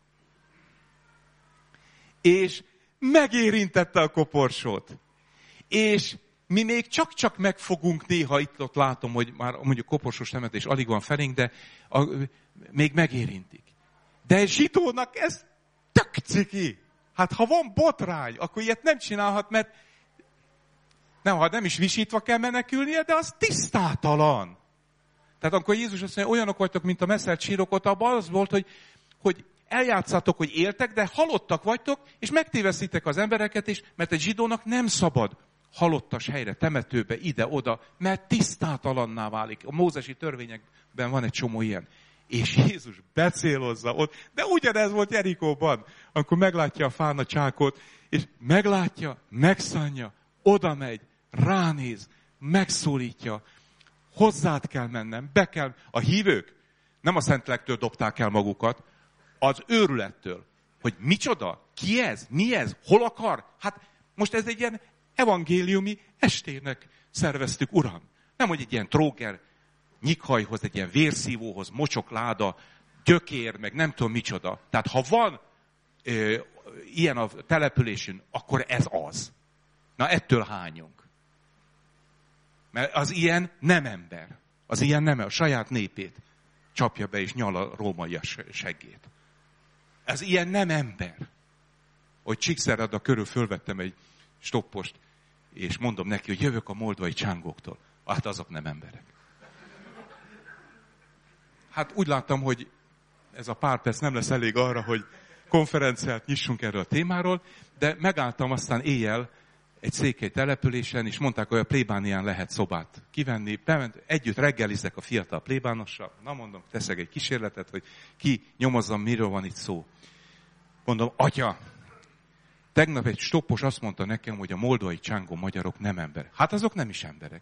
És megérintette a koporsót. És mi még csak-csak megfogunk néha, itt-ott látom, hogy már mondjuk koporsós temetés alig van felénk, de a, még megérintik. De zsidónak ez tök ciki. Hát ha van botrány, akkor ilyet nem csinálhat, mert nem, ha nem is visítva kell menekülnie, de az tisztátalan. Tehát amikor Jézus azt mondja, olyanok vagytok, mint a messzelt sírok, ott abban az volt, hogy, hogy eljátszátok, hogy éltek, de halottak vagytok, és megtévesztitek az embereket is, mert egy zsidónak nem szabad halottas helyre, temetőbe, ide-oda, mert tisztátalanná válik. A mózesi törvényekben van egy csomó ilyen. És Jézus becélozza ott, de ugyanez volt Jerikóban, amikor meglátja a fán a csákot, És meglátja, megszánja, oda megy, ránéz, megszólítja, hozzád kell mennem, be kell. A hívők nem a Szentlélekktől dobták el magukat, az őrülettől, hogy micsoda, ki ez, mi ez, hol akar? Hát most ez egy ilyen evangéliumi estének szerveztük, Uram. Nem, hogy egy ilyen tróger nyikhajhoz, egy ilyen vérszívóhoz, mocsokláda, gyökér, meg nem tudom micsoda. Tehát ha van ö, ilyen a településünk, akkor ez az. Na ettől hányunk. Mert az ilyen nem ember. Az ilyen nem a saját népét csapja be és nyal a római seggét. Ez ilyen nem ember. Hogy Csíkszereda körül fölvettem egy stoppost, és mondom neki, hogy jövök a moldvai csángóktól. Hát azok nem emberek. Hát úgy láttam, hogy ez a pár perc nem lesz elég arra, hogy konferenciát nyissunk erről a témáról, de megálltam aztán éjjel egy székely településen, és mondták, hogy a plébánián lehet szobát kivenni. Bement, együtt reggelizek a fiatal plébánossal. Na mondom, teszek egy kísérletet, hogy ki nyomozzam, miről van itt szó. Mondom, atya, tegnap egy stoppos azt mondta nekem, hogy a moldvai csángó magyarok nem emberek. Hát azok nem is emberek.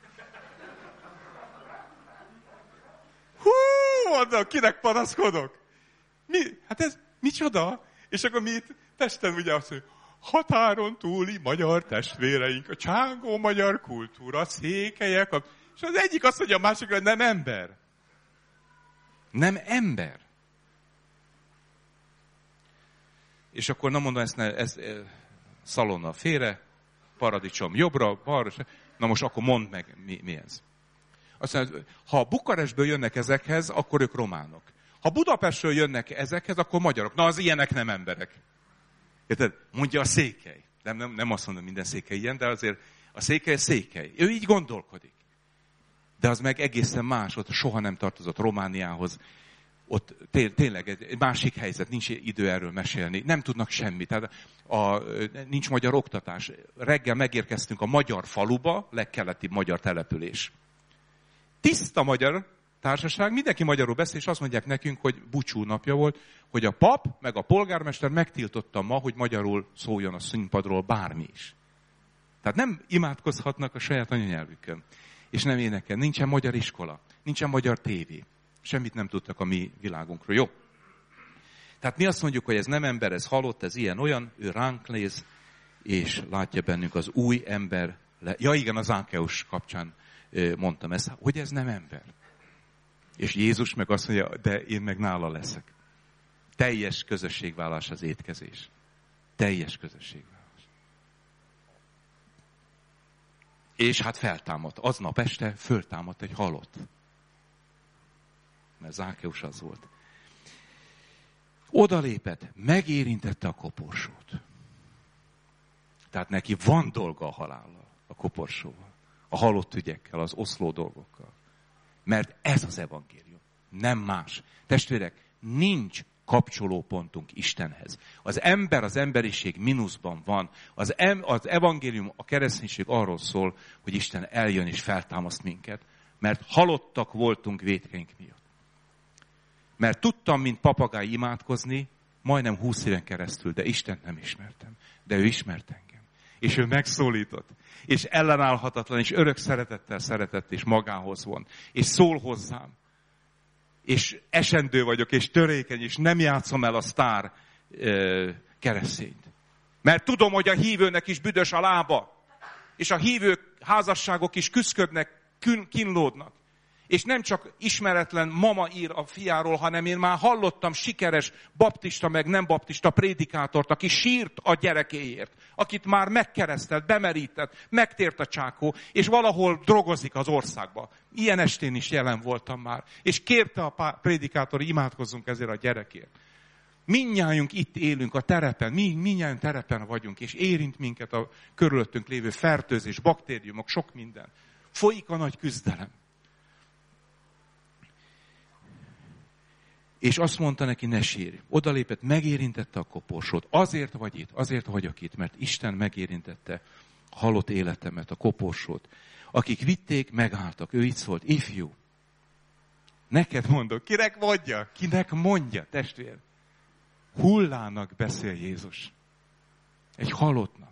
Hú, mondom, kinek panaszkodok? Mi? Hát ez micsoda? És akkor mi itt Pesten ugye azt mondjuk, határon túli magyar testvéreink, a csángó magyar kultúra, a székelyek, a... és az egyik azt mondja, a másik, hogy nem ember. Nem ember. És akkor na mondom, ezt ne, ez, ez szalonna félre, paradicsom jobbra, balra, na most akkor mondd meg, mi, mi ez. Azt mondja, ha Bukarestből jönnek ezekhez, akkor ők románok. Ha Budapestről jönnek ezekhez, akkor magyarok. Na, az ilyenek nem emberek. Érted? Mondja a székely. Nem, nem, nem azt mondom, minden székely ilyen, de azért a székely székely. Ő így gondolkodik. De az meg egészen más, ott soha nem tartozott Romániához. Ott té- tényleg egy másik helyzet, nincs idő erről mesélni. Nem tudnak semmit. Tehát a, nincs magyar oktatás. Reggel megérkeztünk a magyar faluba, legkeleti magyar település. Tiszta magyar társaság, mindenki magyarul beszél, és azt mondják nekünk, hogy búcsú napja volt, hogy a pap meg a polgármester megtiltotta ma, hogy magyarul szóljon a színpadról bármi is. Tehát nem imádkozhatnak a saját anyanyelvükön. És nem énekel. Nincsen magyar iskola, nincsen magyar tévé. Semmit nem tudtak a mi világunkról. Jó? Tehát mi azt mondjuk, hogy ez nem ember, ez halott, ez ilyen-olyan, ő ránk néz, és látja bennünk az új ember. Le... Ja igen, az Zákeus kapcsán mondtam ezt, hogy ez nem ember. És Jézus meg azt mondja, de én meg nála leszek. Teljes közösségvállás az étkezés. Teljes közösségvállás. És hát feltámadt. Aznap este föltámadt egy halott. Mert Zákeus az volt. Odalépett, megérintette a koporsót. Tehát neki van dolga a halállal, a koporsóval. A halott ügyekkel, az oszló dolgokkal. Mert ez az evangélium. Nem más. Testvérek, nincs kapcsolópontunk Istenhez. Az ember, az emberiség mínuszban van. Az, em, az evangélium, a kereszténység arról szól, hogy Isten eljön és feltámaszt minket. Mert halottak voltunk vétkeink miatt. Mert tudtam, mint papagáj imádkozni, majdnem húsz éven keresztül, de Istent nem ismertem. De ő ismert engem. És ő megszólított. És ellenállhatatlan, és örök szeretettel szeretett, és magához von. És szól hozzám. És esendő vagyok, és törékeny, és nem játszom el a sztár ö, keresztényt. Mert tudom, hogy a hívőnek is büdös a lába. És a hívők, házasságok is küszködnek, kínlódnak. És nem csak ismeretlen mama ír a fiáról, hanem én már hallottam sikeres baptista, meg nem baptista prédikátort, aki sírt a gyerekéért, akit már megkeresztelt, bemerített, megtért a csákó, és valahol drogozik az országba. Ilyen estén is jelen voltam már. És kérte a prédikátor, imádkozzunk ezért a gyerekért. Mindnyájunk itt élünk a terepen, mi mindnyájunk terepen vagyunk, és érint minket a körülöttünk lévő fertőzés, baktériumok, sok minden. Folyik a nagy küzdelem. És azt mondta neki, ne sírj. Odalépett, megérintette a koporsót. Azért vagy itt, azért vagyok itt, mert Isten megérintette a halott életemet, a koporsót. Akik vitték, megálltak. Ő így szólt, ifjú. Neked mondok, kinek mondja? Kinek mondja, testvér? Hullának beszél Jézus. Egy halottnak.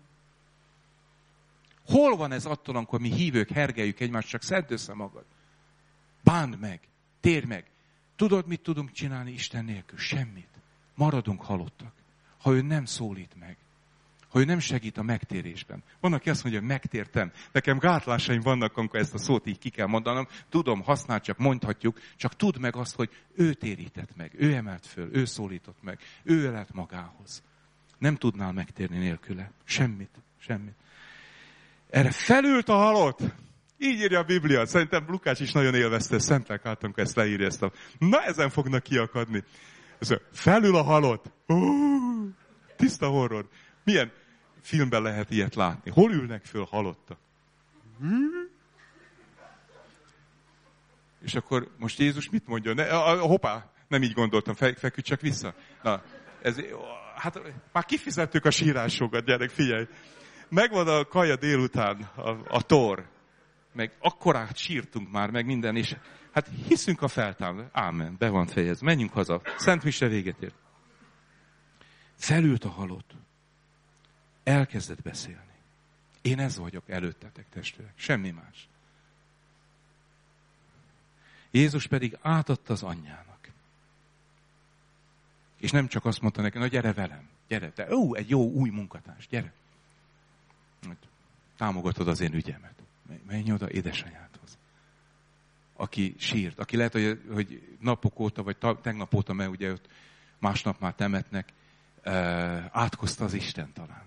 Hol van ez attól, amikor mi hívők hergeljük egymást, csak szedd össze magad. Bánd meg, térj meg. Tudod, mit tudunk csinálni Isten nélkül? Semmit. Maradunk halottak. Ha ő nem szólít meg. Ha ő nem segít a megtérésben. Van, aki azt mondja, hogy megtértem. Nekem gátlásaim vannak, amikor ezt a szót így ki kell mondanom. Tudom, használ, csak mondhatjuk. Csak tudd meg azt, hogy ő térített meg. Ő emelt föl, ő szólított meg. Ő ölelt magához. Nem tudnál megtérni nélküle. Semmit. Semmit. Erre felült a halott. Így írja a Biblia. Szerintem Lukács is nagyon élvezte, Szentlélek által, amikor ezt leírja. Ezt a... Na, ezen fognak kiakadni. Felül a halott. Uh, tiszta horror. Milyen filmben lehet ilyet látni? Hol ülnek föl halottak? Hmm? És akkor most Jézus mit mondja? Ne, a, a, hoppá, nem így gondoltam, fe, feküdj csak vissza. Na, ez, hát már kifizettük a sírásokat, gyerek, figyelj. Megvan a kaja délután, a, a tor. Meg akkorát sírtunk már, meg minden, és hát hiszünk a feltámad. Ámen, be van fejezve. Menjünk haza. Szent mise véget ért. Felült a halott. Elkezdett beszélni. Én ez vagyok előttetek, testvérek. Semmi más. Jézus pedig átadta az anyjának. És nem csak azt mondta neki, na gyere velem, gyere, te, ó, egy jó új munkatárs, gyere. Támogatod az én ügyemet. Menj oda édesanyádhoz. Aki sírt, aki lehet, hogy, hogy napok óta, vagy tegnap óta, mert ugye ott másnap már temetnek, átkozta az Isten talán.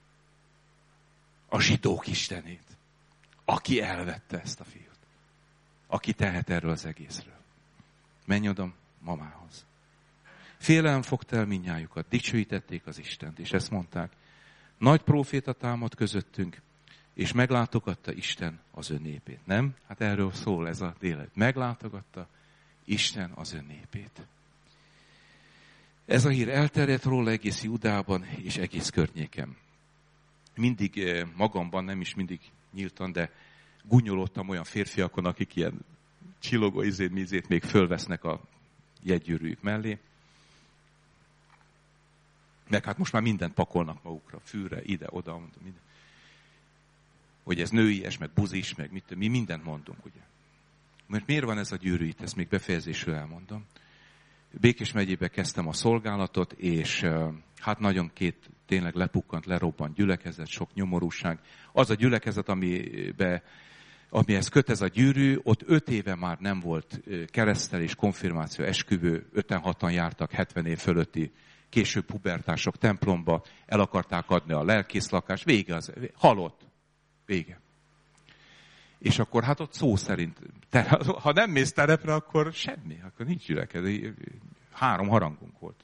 A zsidók istenét. Aki elvette ezt a fiút. Aki tehet erről az egészről. Menj oda mamához. Félelem fogta el mindnyájukat, dicsőítették az Istent, és ezt mondták. Nagy próféta támad közöttünk, és meglátogatta Isten az ön népét. Nem? Hát erről szól ez a délelőtt. Meglátogatta Isten az ön népét. Ez a hír elterjedt róla egész Júdeában és egész környéken. Mindig magamban, nem is mindig nyíltan, de gúnyolódtam olyan férfiakon, akik ilyen csillogó izét, mizét még fölvesznek a jegygyűrűjük mellé. Meg hát most már mindent pakolnak magukra, fűre, ide, oda, minden. Hogy ez nőies, meg buzis, meg mit, mi mindent mondunk, ugye. Mert miért van ez a gyűrű itt, ezt még befejezésről elmondom. Békés megyébe kezdtem a szolgálatot, és hát nagyon két tényleg lepukkant, lerobbant gyülekezet, sok nyomorúság. Az a gyülekezet, amibe, amihez köt ez a gyűrű, ott öt éve már nem volt keresztelés, konfirmáció, esküvő, öten-hatan jártak hetven év fölötti, később pubertások templomba, el akarták adni a lelkészlakást, vége az, halott, vége. És akkor hát ott szó szerint, te, ha nem mész terepre, akkor semmi, akkor nincs gyülekezet. Három harangunk volt.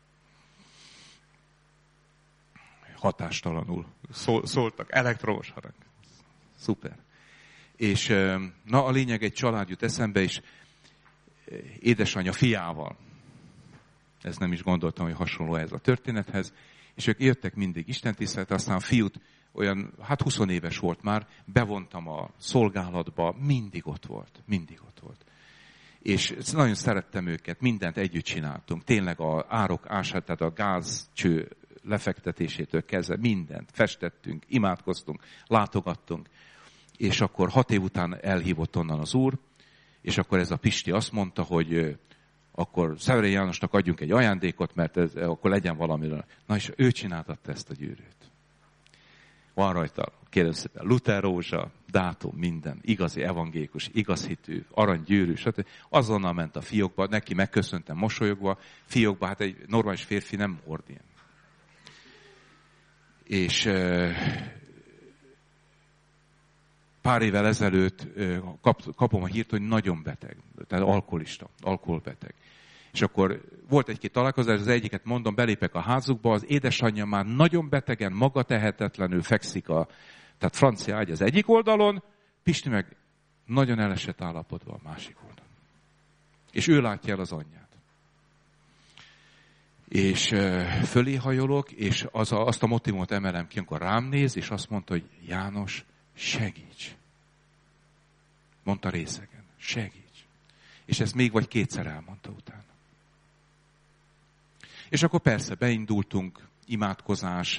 Hatástalanul szól, szóltak, elektromos harang. Szuper. És na a lényeg, egy család jut eszembe, és édesanyja fiával. Ez nem is gondoltam, hogy hasonló ez a történethez. És ők jöttek mindig istentisztelet, aztán a fiút olyan, hát húsz éves volt már, bevontam a szolgálatba, mindig ott volt, mindig ott volt. És nagyon szerettem őket, mindent együtt csináltunk. Tényleg a árok ását, tehát a gázcső lefektetésétől kezdve mindent, festettünk, imádkoztunk, látogattunk. És akkor hat év után elhívott onnan az úr, és akkor ez a Pisti azt mondta, hogy akkor Szeverén Jánosnak adjunk egy ajándékot, mert ez, akkor legyen valamiről. Na és ő csináltatta ezt a gyűrűt. Van rajta, kérem szépen, Luther rózsa, dátum, minden, igazi evangélikus, igazhitű, aranygyűrű, stb. Azonnal ment a fiókba, neki megköszöntem mosolyogva, fiókba, hát egy normális férfi nem hord ilyen. És pár évvel ezelőtt kap, kapom a hírt, hogy nagyon beteg, tehát alkoholista, alkoholbeteg. És akkor volt egy-két találkozás, az egyiket mondom, belépek a házukba, az édesanyja már nagyon betegen, maga tehetetlenül fekszik a, tehát francia ágy az egyik oldalon, Pisti meg nagyon elesett állapotban a másik oldalon. És ő látja el az anyját. És fölé hajolok, és az a, azt a motivumot emelem ki, amikor rám néz, és azt mondta, hogy János, segíts. Mondta részegen, segíts. És ezt még vagy kétszer elmondta utána. És akkor persze beindultunk, imádkozás,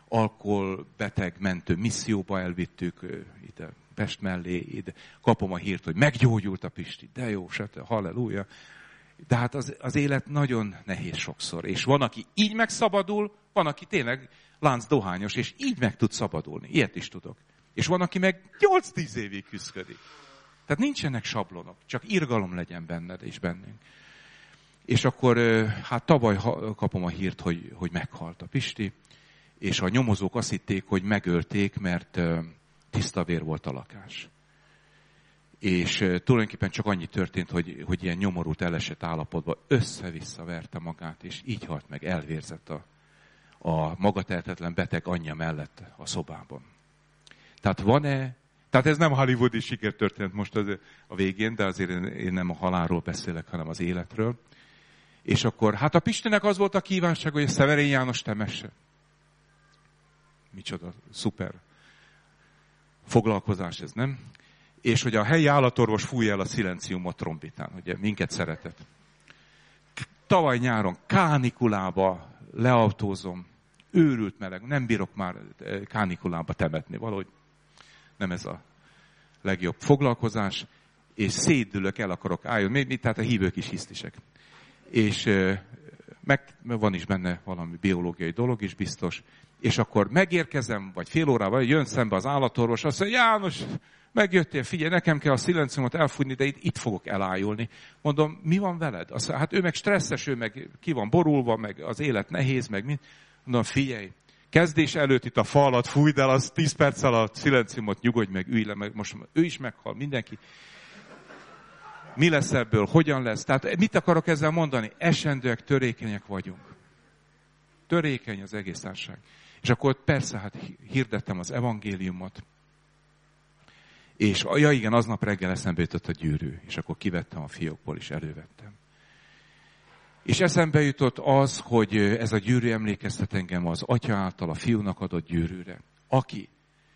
alkoholbeteg mentő misszióba elvittük ide, Pest mellé, ide. Kapom a hírt, hogy meggyógyult a Pisti. De jó, stb. Halleluja. De hát az, az élet nagyon nehéz sokszor. És van, aki így megszabadul, van, aki tényleg láncdohányos, és így meg tud szabadulni. Ilyet is tudok. És van, aki meg nyolc-tíz évig küszködik. Tehát nincsenek sablonok, csak irgalom legyen benned és bennünk. És akkor hát tavaly kapom a hírt, hogy, hogy meghalt a Pisti, és a nyomozók azt hitték, hogy megölték, mert tiszta vér volt a lakás. És tulajdonképpen csak annyi történt, hogy, hogy ilyen nyomorult, elesett állapotban össze-vissza verte magát, és így halt meg, elvérzett a, a magatehetetlen beteg anyja mellett a szobában. Tehát van-e, tehát ez nem hollywoodi sikertörténet most az, a végén, de azért én nem a halálról beszélek, hanem az életről. És akkor, hát a Pistinek az volt a kívánság, hogy a Szeverén János temesse. Micsoda, szuper foglalkozás ez, nem? És hogy a helyi állatorvos fújja el a szilenciumot trombitán, ugye minket szeretett. Tavaly nyáron kánikulába leautózom, őrült meleg, nem bírok már kánikulába temetni, valahogy nem ez a legjobb foglalkozás, és szétdülök, el akarok állni, mi, tehát a hívők is hisztisek. És meg van is benne valami biológiai dolog is biztos, és akkor megérkezem, vagy fél órával, jön szembe az állatorvos, azt mondja, János, megjöttél, figyelj, nekem kell a szilenciumot elfújni, de itt, itt fogok elájulni. Mondom, mi van veled? Azt, hát ő meg stresszes, ő meg ki van borulva, meg az élet nehéz, meg mind. Mondom, figyelj, kezdés előtt itt a falat fújd el, az tíz perccel a szilenciumot, nyugodj meg, ülj le, meg most ő is meghal, mindenki. Mi lesz ebből, hogyan lesz? Tehát mit akarok ezzel mondani? Esendőek, törékenyek vagyunk. Törékeny az egész társaság. És akkor persze, hát hirdettem az evangéliumot. És ja igen, aznap reggel eszembe jutott a gyűrű. És akkor kivettem a fiókból, és elővettem. És eszembe jutott az, hogy ez a gyűrű emlékeztet engem az Atya által a Fiúnak adott gyűrűre. Aki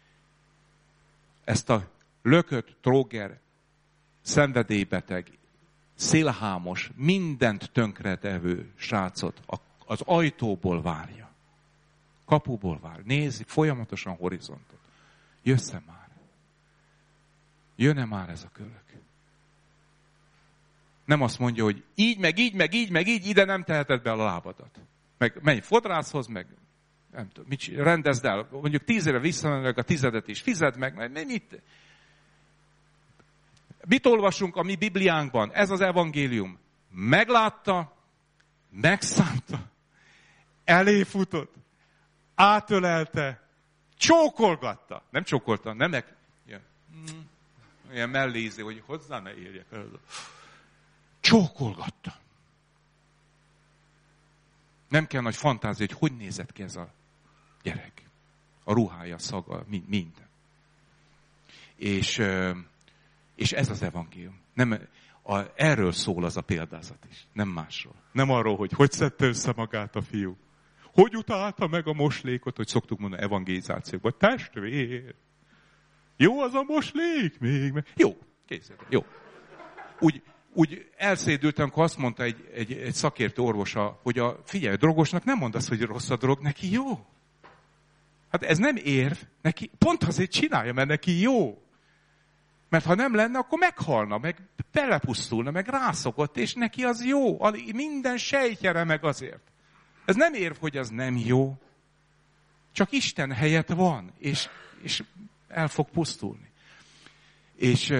ezt a lökött, tróger, szenvedélybeteg, szélhámos, mindent tönkretevő srácot az ajtóból várja. Kapuból vár. Nézi folyamatosan horizontot. Jössze már. Jön-e már ez a kölök? Nem azt mondja, hogy így, meg így, meg így, meg így, ide nem teheted be a lábadat. Meg menj fodrászhoz, meg nem tudom, mit rendezd el. Mondjuk tízre visszamenőleg a tizedet is fized meg, meg mit? Mit olvasunk a mi Bibliánkban? Ez az evangélium. Meglátta, megszánta, eléfutott, átölelte, csókolgatta. Nem csókolta, nem meg... Ilyen, ilyen mellézé, hogy hozzá ne érjek. Csókolgatta. Nem kell nagy fantázia, hogy hogy nézett ki ez a gyerek. A ruhája, szaga, minden. És... És ez az evangélium. Nem, a, erről szól az a példázat is, nem másról. Nem arról, hogy hogy szedte össze magát a fiú. Hogy utálta meg a moslékot, hogy szoktuk mondani evangelizációkban. Testvér! Jó az a moslék még? Meg. Jó, készítem, jó. Úgy, úgy elszédültem, amikor azt mondta egy, egy, egy szakértő orvosa, hogy a, figyelj, a drogosnak nem mondasz, hogy rossz a drog, neki jó. Hát ez nem érv, neki pont azért csinálja, mert neki jó. Mert ha nem lenne, akkor meghalna, meg belepusztulna, meg rászokott, és neki az jó. Minden sejtje meg azért. Ez nem érv, hogy az nem jó. Csak Isten helyett van, és, és el fog pusztulni. És,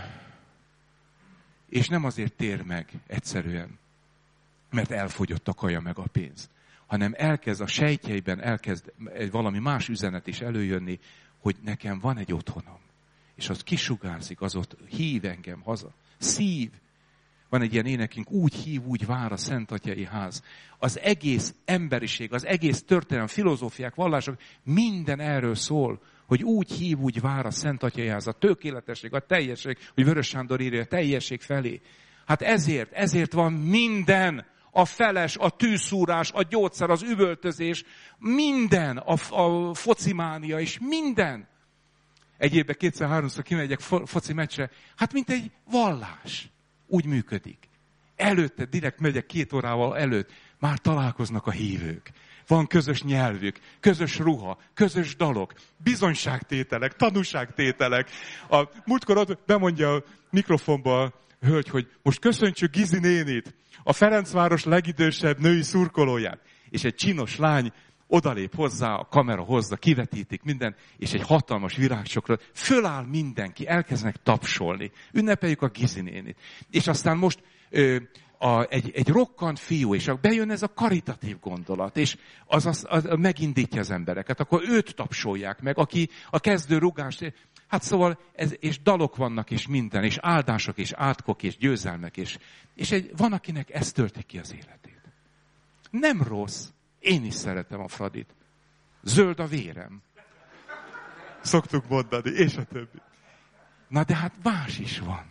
és nem azért tér meg egyszerűen, mert elfogyott a kaja meg a pénz, hanem elkezd a sejtjeiben, elkezd valami más üzenet is előjönni, hogy nekem van egy otthonom. És az kisugárzik, az ott hív engem haza. Szív. Van egy ilyen énekünk, úgy hív, úgy vár a Szent Atyai ház. Az egész emberiség, az egész történelem, filozófiák, vallások, minden erről szól, hogy úgy hív, úgy vár a Szent Atyai ház, a tökéletesség, a teljesség, hogy Vörös Sándor írja, a teljesség felé. Hát ezért, ezért van minden, a feles, a tűszúrás, a gyógyszer, az üvöltözés, minden, a, a focimánia és minden. Egy évben kétszer-háromszor kimegyek foci meccsre, hát mint egy vallás. Úgy működik. Előtte, direkt megyek két órával előtt, már találkoznak a hívők. Van közös nyelvük, közös ruha, közös dalok, bizonyságtételek, tanúságtételek. A múltkor ott bemondja a mikrofonba a hölgy, hogy most köszöntsük Gizi nénit, a Ferencváros legidősebb női szurkolóját. És egy csinos lány odalép hozzá, a kamera hozza, kivetítik minden, és egy hatalmas virágcsokra föláll mindenki, elkezdenek tapsolni. Ünnepeljük a Gizi nénit. És aztán most ö, a, egy, egy rokkant fiú, és bejön ez a karitatív gondolat, és az, az, az megindítja az embereket. Akkor őt tapsolják meg, aki a kezdő rugás. Hát szóval, ez, és dalok vannak, és minden, és áldások, és átkok, és győzelmek, és, és egy, van, akinek ez tölti ki az életét. Nem rossz. Én is szeretem a Fradit. Zöld a vérem. Szoktuk mondani, és a többi. Na de hát más is van.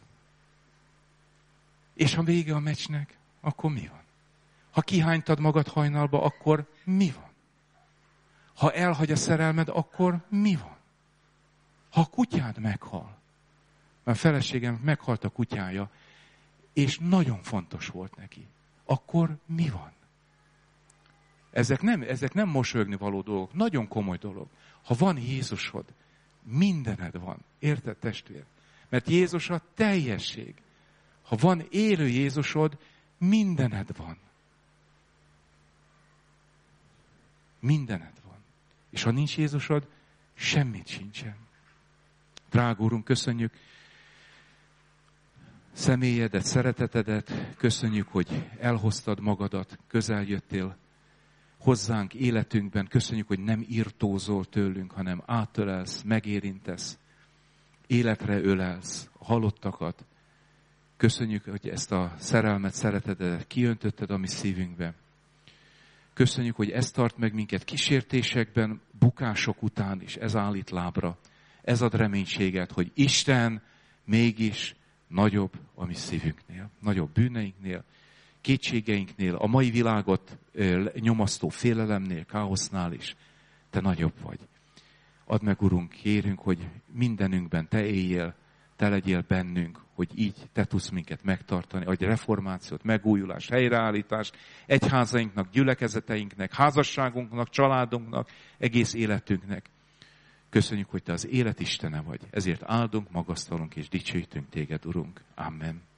És ha vége a meccsnek, akkor mi van? Ha kihánytad magad hajnalba, akkor mi van? Ha elhagy a szerelmed, akkor mi van? Ha a kutyád meghal, mert a feleségem meghalt a kutyája, és nagyon fontos volt neki, akkor mi van? Ezek nem, ezek nem mosolyogni való dolgok, nagyon komoly dolog. Ha van Jézusod, mindened van. Érted, testvér? Mert Jézus a teljesség. Ha van élő Jézusod, mindened van. Mindened van. És ha nincs Jézusod, semmit sincsen. Drága Úrunk, köszönjük személyedet, szeretetedet, köszönjük, hogy elhoztad magadat, közel jöttél hozzánk életünkben, köszönjük, hogy nem irtózol tőlünk, hanem átölelsz, megérintesz, életre ölelsz a halottakat. Köszönjük, hogy ezt a szerelmet, szeretetet kiöntötted a mi szívünkbe. Köszönjük, hogy ez tart meg minket kísértésekben, bukások után is, ez állít lábra. Ez ad reménységet, hogy Isten mégis nagyobb a mi szívünknél, nagyobb bűneinknél, kétségeinknél, a mai világot nyomasztó félelemnél, káosznál is. Te nagyobb vagy. Add meg, Urunk, kérünk, hogy mindenünkben Te éljél, Te legyél bennünk, hogy így Te tudsz minket megtartani, adj reformációt, megújulást, helyreállítást, egyházainknak, gyülekezeteinknek, házasságunknak, családunknak, egész életünknek. Köszönjük, hogy Te az élet Istene vagy. Ezért áldunk, magasztalunk és dicsőítünk Téged, Urunk. Amen.